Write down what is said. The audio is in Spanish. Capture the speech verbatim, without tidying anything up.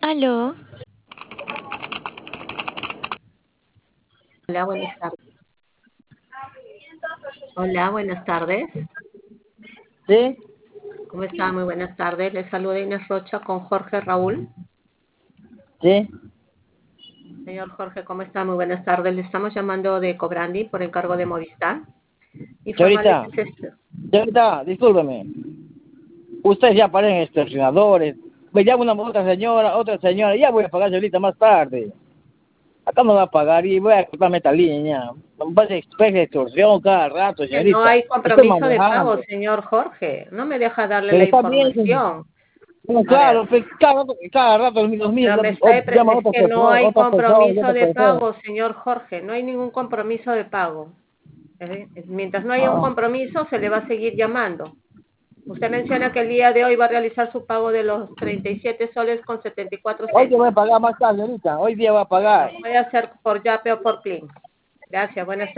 Aló, Hola, buenas tardes. Hola, buenas tardes. ¿Sí? ¿Cómo está? Muy buenas tardes. Les saluda Inés Rocha con Jorge Raúl. ¿Sí? Señor Jorge, ¿cómo está? Muy buenas tardes. Le estamos llamando de Cobrandi por encargo de Movistar. Informarle Señorita, que se... señorita, discúlpeme. Ustedes ya parecen extorsionadores. Me llama una otra señora, otra señora. Ya voy a pagar, señorita, más tarde. Acá me va a pagar y voy a cortarme esta línea. Me parece expresa extorsión cada rato, que no señorita. hay Estoy compromiso de pago, manejando. señor Jorge. No me deja darle Pero la está bien. información. Bueno, A ver, claro, pues, cada rato, cada rato los mismos, pero me o- está... llama a Es otra que no persona, hay otra persona y compromiso otra de persona. pago, señor Jorge. No hay ningún compromiso de pago. ¿Eh? Mientras no haya un Ah. compromiso, se le va a seguir llamando. Usted menciona que el día de hoy va a realizar su pago de los treinta y siete soles con setenta y cuatro Hoy te voy a céntimos. pagar más tarde, señorita. Hoy día voy a Bueno, pagar. puede hacer por Yape o por Plin. Gracias, buenas tardes.